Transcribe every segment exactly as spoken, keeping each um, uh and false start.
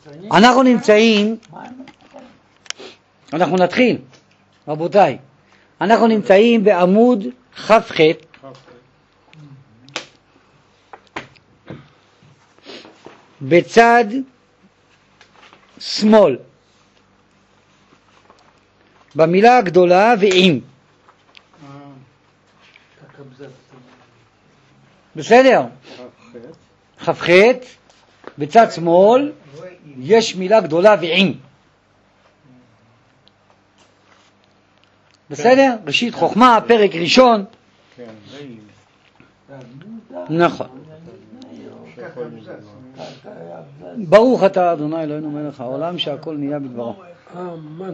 אנחנו נמצאים, אנחנו נתחיל, רבותיי, אנחנו נמצאים בעמוד ח"ח, בצד שמאל, במילה הגדולה ועם. בסדר? ח"ח, בצד שמאל יש מילה גדולה ועם. בסדר? ראשית חוכמה, פרק ראשון. נכון. ברוך אתה אדוני אלוהינו מלך העולם שהכל נהיה בדברו. אמן.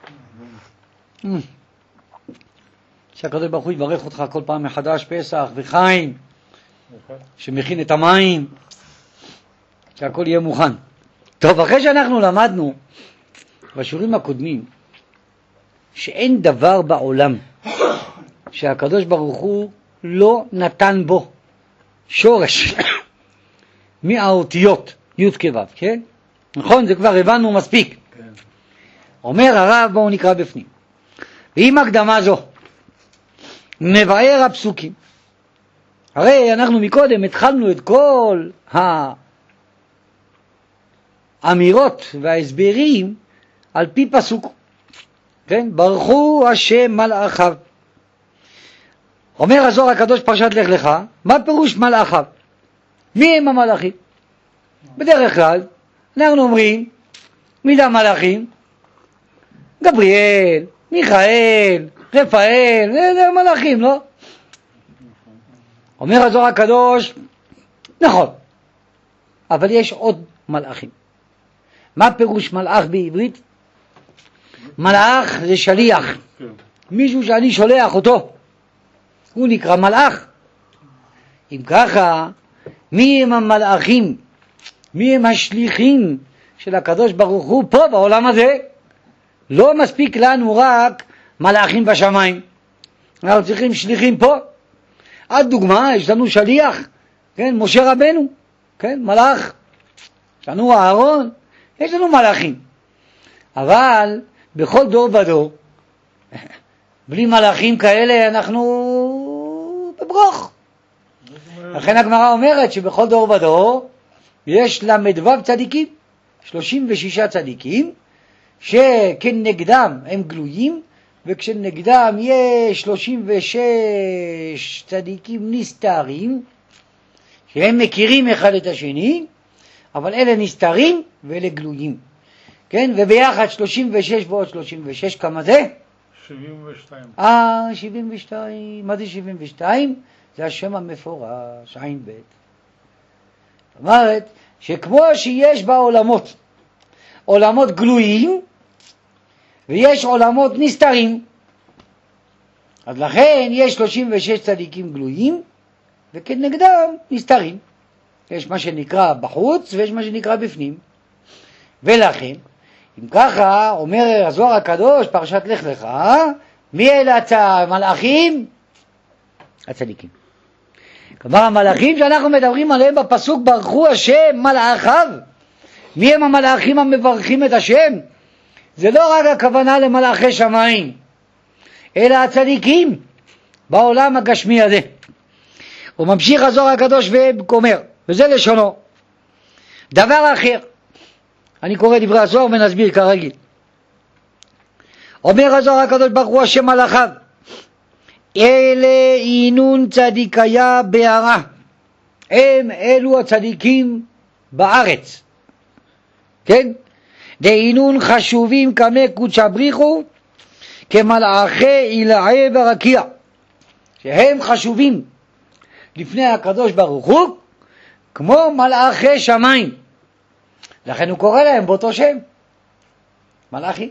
שהקדוש ברוך הוא יברך אותך כל פעם מחדש, פסח וחיים, שמכין את המים, שהכל יהיה מוכן. טוב, אחרי שאנחנו למדנו בשיעורים הקודמים שאין דבר בעולם שהקדוש ברוך הוא לא נתן בו שורש מהאותיות י' כ' ו', כן? נכון? זה כבר הבנו מספיק. כן. אומר הרב, בואו נקרא בפנים. ועם הקדמה זו מבאר הפסוקים. הרי אנחנו מקודם התחלנו את כל האמירות וההסברים על פי פסוק. כן? ברכו השם מלאכיו. אומר הזוהר הקדוש פרשת לך לך, מה פירוש מלאכיו? מי הם המלאכים? בדרך כלל אנחנו אומרים מי זה המלאכים? גבריאל, מיכאל, רפאל, זה מלאכים, לא? אומר הזוהר הקדוש, נכון, אבל יש עוד מלאכים. מה פירוש מלאך בעברית? מלאך זה שליח, מישהו שאני שולח אותו, הוא נקרא מלאך. אם ככה, מי הם המלאכים? מי הם השליחים של הקדוש ברוך הוא פה בעולם הזה? לא מספיק לנו רק מלאכים בשמיים, אנחנו צריכים שליחים פה. עד דוגמה, יש לנו שליח, כן, משה רבנו, כן, מלאך. יש לנו אהרון, יש לנו מלאכים. אבל בכל דור ודור, בלי מלאכים כאלה אנחנו בברוך. לכן הגמרא אומרת שבכל דור ודור יש למדוו צדיקים, שלושים ושישה צדיקים, שכנגדם הם גלויים, וכשנגדם יש שלושים ושש צדיקים נסתרים, שהם מכירים אחד את השני, אבל אלה נסתרים ואלה גלויים. כן? וביחד שלושים ושש ועוד שלושים ושש, כמה זה? שבעים ושתיים. אה, שבעים ושתיים. מה זה שבעים ושתיים? זה השם המפורש, עין בית. זאת אומרת, שכמו שיש בעולמות, עולמות גלויים, ויש עולמות נסתרים. אז לכן יש שלושים ושש צדיקים גלויים, וכנגדם נסתרים. יש מה שנקרא בחוץ, ויש מה שנקרא בפנים. ולכן, אם ככה, אומר הזוהר הקדוש, פרשת לך לך, מי אלה המלאכים? הצדיקים. כלומר, המלאכים שאנחנו מדברים עליהם בפסוק, ברכו השם מלאכיו. מי הם המלאכים המברכים את השם? זה לא רק הכוונה למלאכי שמיים, אלא הצדיקים בעולם הגשמי הזה. הוא ממשיך הזוהר הקדוש ואומר, וזה לשונו. דבר אחר, אני קורא דברי הזוהר ונסביר כרגיל. אומר הזוהר הקדוש ברכו השם מלאכיו, אלה עינון צדיקיה בהרה, הם אלו הצדיקים בארץ, כן? דעינון חשובים כמי קודש בריחו, כמלאכי עילאי ורקיע, שהם חשובים לפני הקדוש ברוך הוא כמו מלאכי שמיים. לכן הוא קורא להם באותו שם מלאכים.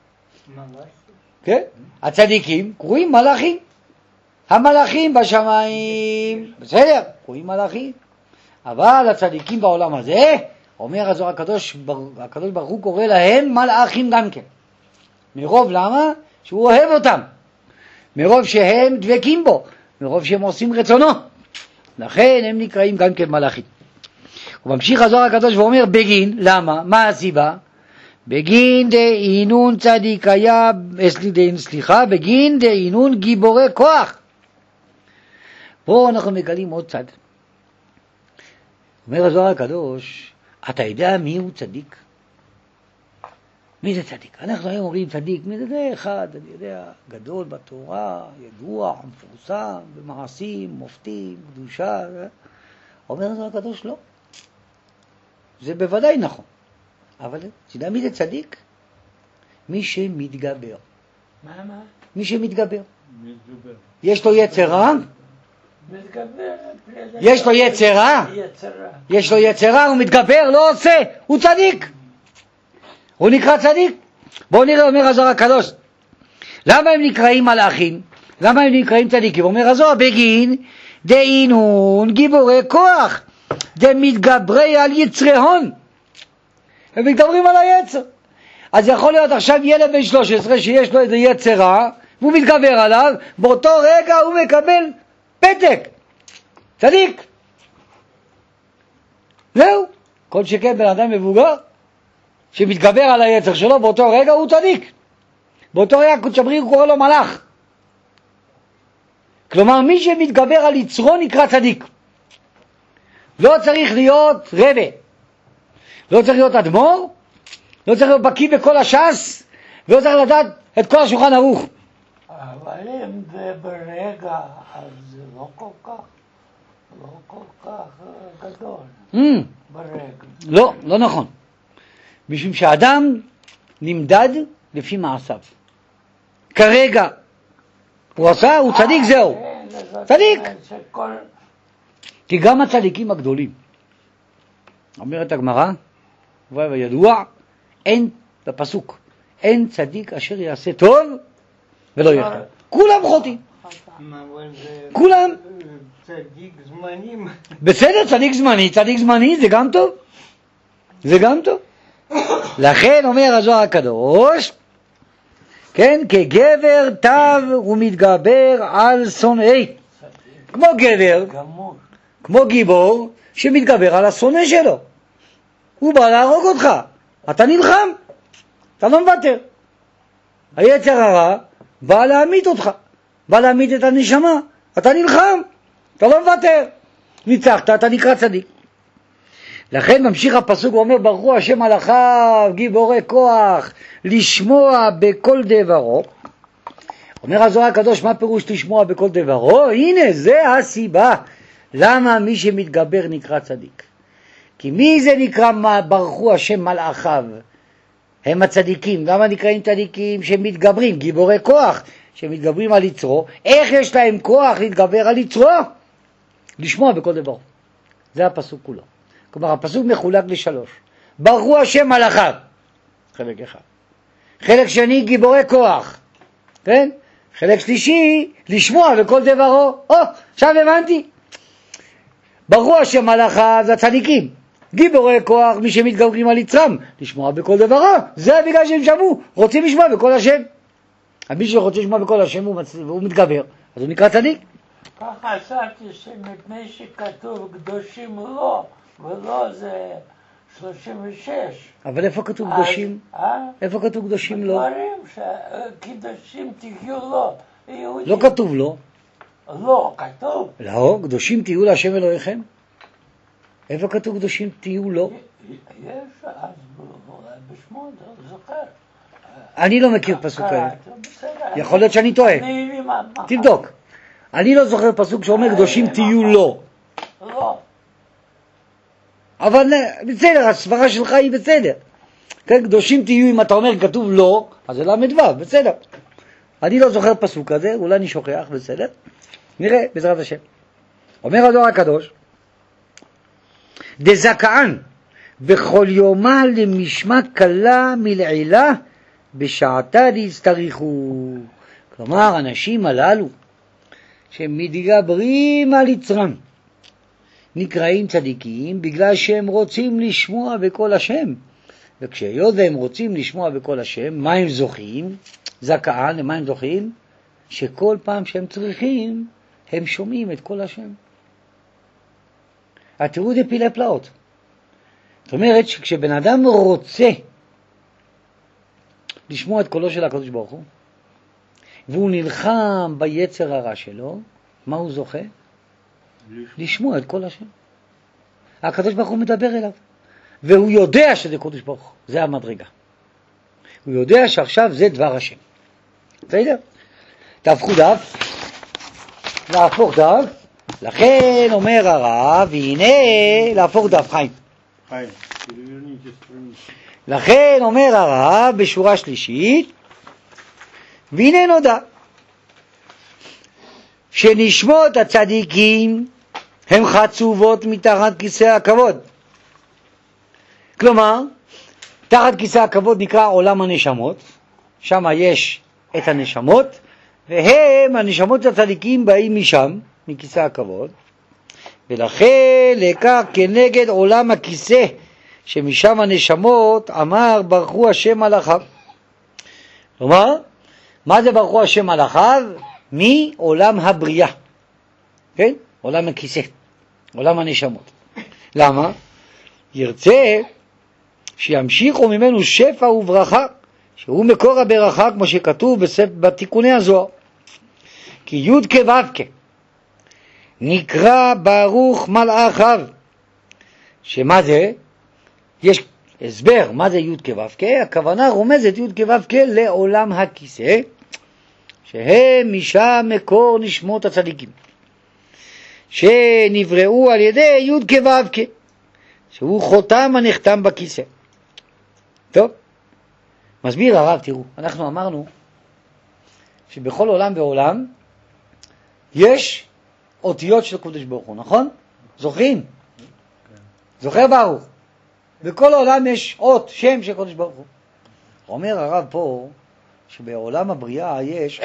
כן? הצדיקים קוראים מלאכים, המלאכים בשמיים בסדר, קוראים מלאכים, אבל הצדיקים בעולם הזה, אומר הזוהר הקדוש, הקדוש ברוך הוא קורא להם מלאכים גם כן. מרוב למה? שהוא אוהב אותם, מרוב שהם דבקים בו, מרוב שהם עושים רצונו, לכן הם נקראים גם כן מלאכים. הוא ממשיך הזוהר הקדוש ואומר בגין, למה? מה הסיבה? בגין דאינון צדיקיה, סליחה, בגין דאינון גיבורי כוח. פה אנחנו מגלים עוד צד. אומר הזוהר הקדוש, אתה יודע מי הוא צדיק? מי זה צדיק? אנחנו היום אומרים צדיק, מי זה? זה אחד, אני יודע, גדול בתורה, ידוע, מפורסם, במעשים, מופתים, קדושה. אומר הזוהר הקדוש, לא. זה בוודאי נכון. אבל אתה יודע מי זה צדיק? מי שמתגבר. מה, מה? מי שמתגבר. מתגבר. יש לו יצרה? מתגבר. יש לו יצרה? יצרה. יש לו יצרה, הוא מתגבר, לא עושה, הוא צדיק. הוא נקרא צדיק. בואו נראה, אומר הזוהר הקדוש. למה הם נקראים מלאכים? למה הם נקראים צדיקים? אומר הזוהר, בגין דאינון גיבורי כוח, דמתגברי על יצרי הון. הם מתגברים על היצר. אז יכול להיות עכשיו ילד בן שלוש עשרה שיש לו איזה יצרה, והוא מתגבר עליו, באותו רגע הוא מקבל פתק. צדיק. זהו. כל שכן בן אדם מבוגר, שמתגבר על היצר שלו, באותו רגע הוא צדיק. באותו רגע קודש הבריך הוא קורא לו מלאך. כלומר, מי שמתגבר על יצרו נקרא צדיק. לא צריך להיות רבה. לא צריך להיות אדמו"ר, לא צריך להיות בקיא בכל הש"ס, ולא צריך לדעת את כל השולחן ערוך. אבל אם זה ברגע, אז זה לא כל כך, לא כל כך גדול. Mm, ברגע. לא, לא נכון. משום שאדם נמדד לפי מעשיו. כרגע הוא עשה, הוא צדיק, זהו. צדיק. כי גם הצדיקים הגדולים, אומרת הגמרא, וידוע, אין, בפסוק, אין צדיק אשר יעשה טוב ולא יחטא. כולם חוטאים. כולם. צדיק זמנים. בסדר, צדיק זמני, צדיק זמני זה גם טוב. זה גם טוב. לכן אומר הזוהר הקדוש, כן, כגבר טב ומתגבר על שונאי. כמו גבר, כמו גיבור שמתגבר על השונא שלו. הוא בא להרוג אותך, אתה נלחם, אתה לא מוותר. היצר הרע בא להמית אותך, בא להמית את הנשמה, אתה נלחם, אתה לא מוותר. ניצחת, אתה נקרא צדיק. לכן ממשיך הפסוק ואומר, ברכו השם מלאכיו, גיבורי כוח, לשמוע בכל דברו. אומר הזוהר הקדוש, מה פירוש לשמוע בכל דברו? הנה, זה הסיבה למה מי שמתגבר נקרא צדיק. כי מי זה נקרא ברכו השם מלאכיו? הם הצדיקים. למה נקראים צדיקים? שמתגברים, גיבורי כוח, שמתגברים על יצרו. איך יש להם כוח להתגבר על יצרו? לשמוע בכל דברו. זה הפסוק כולו. כלומר, הפסוק מחולק לשלוש. ברכו השם מלאכיו, חלק אחד. חלק שני, גיבורי כוח. כן? חלק שלישי, לשמוע בכל דברו. או, עכשיו הבנתי. ברכו השם מלאכיו, זה הצדיקים. גיבורי כוח, מי שמתגברים על יצרם, לשמוע בכל דברו. זה בגלל שהם שמעו, רוצים לשמוע בכל השם. מי שרוצה לשמוע בכל השם הוא, מצ... והוא מתגבר, אז הוא נקרא צדיק. ככה חשבתי שמפני שכתוב קדושים לא, ולא זה שלושים ושש. אבל איפה כתוב קדושים? אה? איפה כתוב קדושים לא? דברים שקדושים תהיו לא. לא כתוב לא. לא, כתוב. לא, קדושים תהיו להשם אלוהיכם. איפה כתוב קדושים תהיו לא? יש, אז בשמו, זוכר. אני לא מכיר פסוק כאלה. יכול להיות שאני טועה. תבדוק. אני לא זוכר פסוק שאומר קדושים תהיו לא. לא. אבל בסדר, הסברה שלך היא בסדר. כן, קדושים תהיו, אם אתה אומר כתוב לא, אז זה למדבר, בסדר. אני לא זוכר פסוק כזה, אולי אני שוכח, בסדר. נראה, בעזרת השם. אומר הזוהר הקדוש, דזכאן בכל יומה למשמע קלה מלעילה בשעתה להסתריחו. כלומר, האנשים הללו שמתגברים על יצרם נקראים צדיקים בגלל שהם רוצים לשמוע בקול השם. וכשהיות והם רוצים לשמוע בקול השם, מה הם זוכים? זכאן, למה הם זוכים? שכל פעם שהם צריכים, הם שומעים את קול השם. התראו דפילי פלאות. זאת אומרת שכשבן אדם רוצה לשמוע את קולו של הקדוש ברוך הוא, והוא נלחם ביצר הרע שלו, מה הוא זוכה? לשמוע את קול השם. הקדוש ברוך הוא מדבר אליו, והוא יודע שזה קדוש ברוך הוא, זה המדרגה. הוא יודע שעכשיו זה דבר השם. בסדר? תהפכו דף, להפוך דף, לכן אומר הרב, והנה להפוך דף, חיים. חיים. לכן אומר הרב בשורה שלישית, והנה נודע שנשמות הצדיקים הם חצובות מתחת כיסא הכבוד. כלומר, תחת כיסא הכבוד נקרא עולם הנשמות, שם יש את הנשמות, והם, הנשמות הצדיקים באים משם, מכיסא הכבוד, ולכן לקח כנגד עולם הכיסא, שמשם הנשמות אמר ברכו השם מלאכיו. כלומר, מה זה ברכו השם מלאכיו? מעולם הבריאה, כן? עולם הכיסא, עולם הנשמות. למה? ירצה שימשיכו ממנו שפע וברכה, שהוא מקור הברכה, כמו שכתוב בתיקוני הזוהר. כי י' כו' כ' נקרא ברוך מלאכיו. שמה זה? יש הסבר מה זה י' כו' כ', הכוונה רומזת י' כו' כ' לעולם הכיסא, שהם משם מקור נשמות הצדיקים, שנבראו על ידי י' כו' כ', שהוא חותם הנחתם בכיסא. טוב, מסביר הרב, תראו, אנחנו אמרנו שבכל עולם ועולם יש אותיות של קודש ברוך הוא, נכון? זוכרים? זוכר ברוך? בכל העולם יש אות, שם של קודש ברוך הוא. אומר הרב פה שבעולם הבריאה יש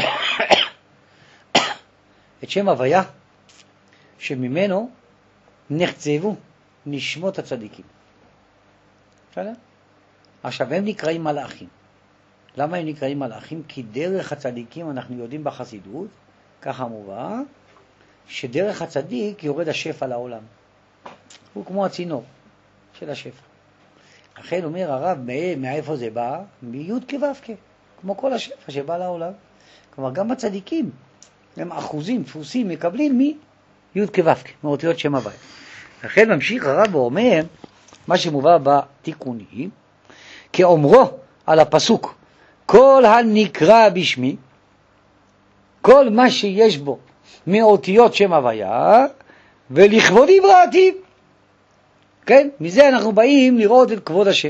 את שם הוויה, שממנו נחצבו נשמות הצדיקים. בסדר? עכשיו הם נקראים מלאכים. למה הם נקראים מלאכים? כי דרך הצדיקים אנחנו יודעים בחסידות, ככה מובא, שדרך הצדיק יורד השפע לעולם. הוא כמו הצינור של השפע. לכן אומר הרב, מאיפה זה בא? מי' כו' כ', כמו כל השפע שבא לעולם. כלומר גם הצדיקים הם אחוזים, דפוסים, מקבלים מי' כו' כ', מאותיות שם הוויה. לכן ממשיך הרב ואומר, מה שמובא בתיקונים, כאומרו על הפסוק, כל הנקרא בשמי, כל מה שיש בו מאותיות שם הוויה, ולכבודי בראתי. כן? מזה אנחנו באים לראות את כבוד השם.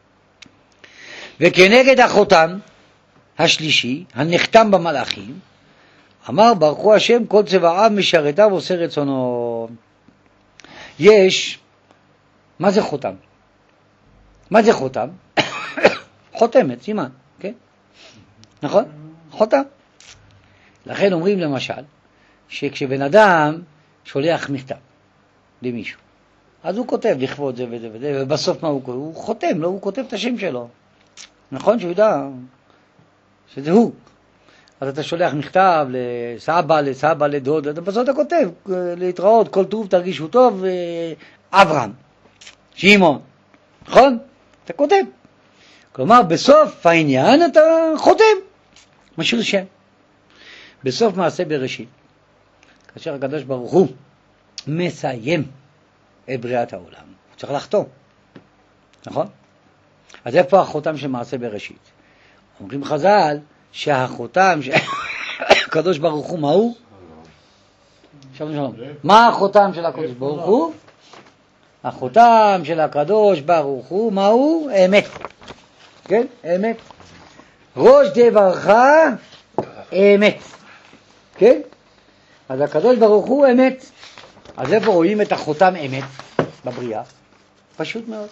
וכנגד החותם השלישי, הנחתם במלאכים, אמר ברכו השם כל צבאיו משרתיו עושה רצונו. יש, מה זה חותם? מה זה חותם? חותמת, סימן, כן? נכון? חותם. לכן אומרים למשל, שכשבן אדם שולח מכתב למישהו, אז הוא כותב לכבוד זה וזה וזה, ובסוף מה הוא כותב? הוא חותם, לא? הוא כותב את השם שלו. נכון שהוא יודע שזה הוא. אז אתה שולח מכתב לסבא, לסבא, לדוד, בסוף אתה כותב, להתראות, כל טוב, תרגישו טוב, אברהם, שמעון. נכון? אתה כותב. כלומר, בסוף העניין אתה חותם, משאיר שם. בסוף מעשה בראשית, כאשר הקדוש ברוך הוא מסיים את בריאת העולם, הוא צריך לחתום. נכון? אז איפה החותם של מעשה בראשית? אומרים חז"ל שהחותם של הקדוש ברוך הוא, מה הוא? שלום שלום. מה החותם של הקדוש ברוך הוא? החותם של הקדוש ברוך הוא, מה הוא? אמת. כן? אמת. ראש דברך אמת. כן? אז הקדוש ברוך הוא אמת. אז איפה רואים את החותם אמת בבריאה? פשוט מאוד.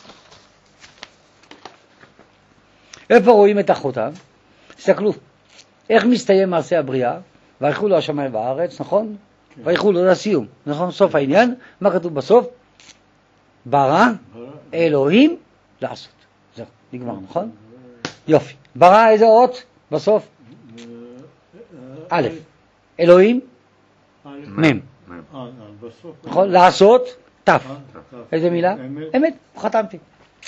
איפה רואים את החותם? תסתכלו, איך מסתיים מעשה הבריאה? ויחולו לו השמיים והארץ, נכון? כן. ויחולו לו לסיום, נכון? סוף העניין, מה כתוב בסוף? ברא אלוהים לעשות. זהו, נגמר, נכון? יופי. ברא איזה אות בסוף? א', אלוהים מ', נכון? לעשות ת'. איזה מילה? אמת, חתמתי.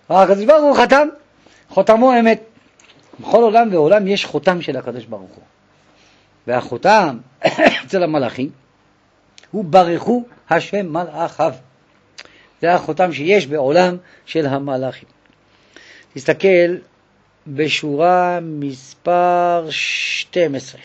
הקדוש ברוך הוא חתם, חותמו אמת. בכל עולם ועולם יש חותם של הקדוש ברוך הוא. והחותם אצל המלאכים הוא ברכו השם מלאכיו. זה החותם שיש בעולם של המלאכים. תסתכל בשורה מספר שתים עשרה.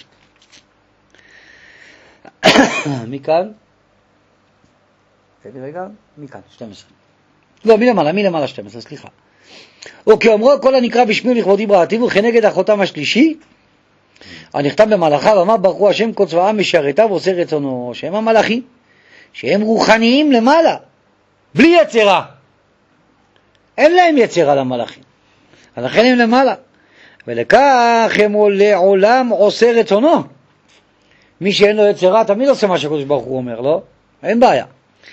מכאן? תן לי רגע, מכאן, שתים עשרה. לא, מלמעלה, מלמעלה שתים עשרה, סליחה. וכאומרו כל הנקרא בשמי לכבודי בראתיו, וכנגד החותם השלישי, הנכתב במלאכיו, אמר ברכו השם כל צבאם משרתיו ועושה רצונו, שהם המלאכים, שהם רוחניים למעלה, בלי יצרה. אין להם יצרה למלאכים, לכן הם למעלה. ולכך הם לעולם עושה רצונו. מי שאין לו יצרה תמיד עושה מה שהקדוש ברוך הוא אומר, לא? אין בעיה.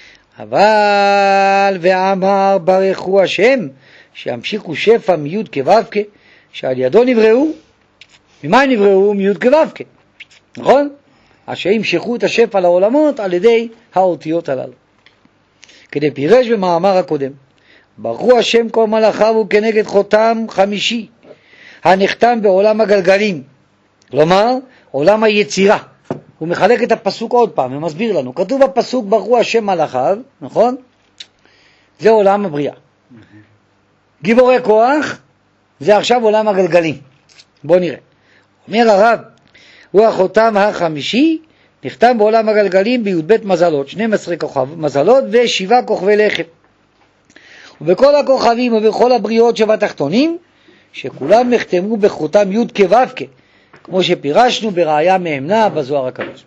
אבל ואמר ברכו השם שימשיכו שפע מיוד כו' שעל ידו נבראו. ממה נבראו? מיוד כו', נכון? אשר ימשכו את השפע לעולמות על ידי האותיות הללו. כדי פירש במאמר הקודם, ברכו השם כל מלאכיו הוא כנגד חותם חמישי הנחתם בעולם הגלגלים, כלומר עולם היצירה. הוא מחלק את הפסוק עוד פעם ומסביר לנו. כתוב בפסוק ברכו השם מלאכיו, נכון? זה עולם הבריאה. גיבורי כוח זה עכשיו עולם הגלגלים. בואו נראה. אומר הרב, הוא החותם החמישי, נחתם בעולם הגלגלים בי"ב מזלות, שנים עשר כוכב, מזלות ושבעה כוכבי לחם. ובכל הכוכבים ובכל הבריאות שבתחתונים, שכולם נחתמו בחותם י' כו' כמו שפירשנו בראיה מהמנה בזוהר הקדוש.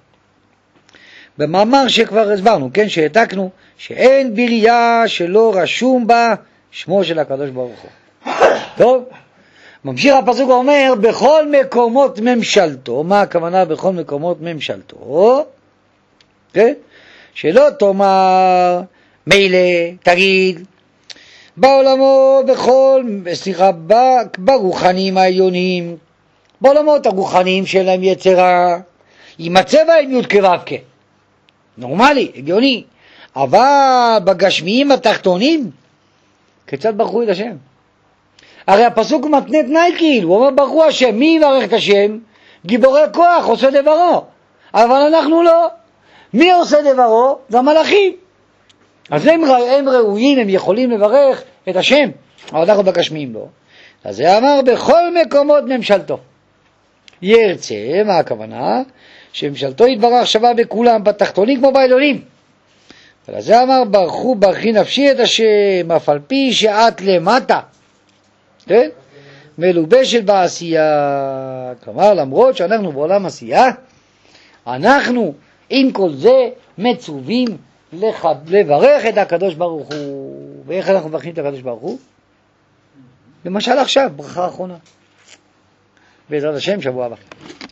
במאמר שכבר הסברנו, כן, שהעתקנו, שאין בריאה שלא רשום בה שמו של הקדוש ברוך הוא. טוב, ממשיך הפסוק ואומר, בכל מקומות ממשלתו. מה הכוונה בכל מקומות ממשלתו? כן? שלא תאמר, מילא, תגיד, בעולמות, בכל, סליחה, ברוחנים העליונים, בעולמות הרוחניים שלהם יצרה, עם הצבע עם י' כו' נורמלי, הגיוני. אבל בגשמיים התחתונים, כיצד ברכו את השם? הרי הפסוק מתנה תנאי כאילו, הוא אומר ברכו השם, מי יברך את השם? גיבורי כוח, עושה דברו. אבל אנחנו לא. מי עושה דברו? זה המלאכים. אז הם, הם ראויים, הם יכולים לברך את השם, אבל אנחנו בגשמיים לא. אז זה אמר בכל מקומות ממשלתו. ירצה, מה הכוונה? שממשלתו יתברך שווה בכולם, בתחתונים כמו בעליונים. ולזה אמר ברכו ברכי נפשי את השם, אף על פי שאת למטה, כן? מלובשת בעשייה. כלומר, למרות שאנחנו בעולם עשייה, אנחנו עם כל זה מצווים לברך את הקדוש ברוך הוא. ואיך אנחנו מברכים את הקדוש ברוך הוא? למשל עכשיו, ברכה האחרונה. בעזרת השם, שבוע הבא.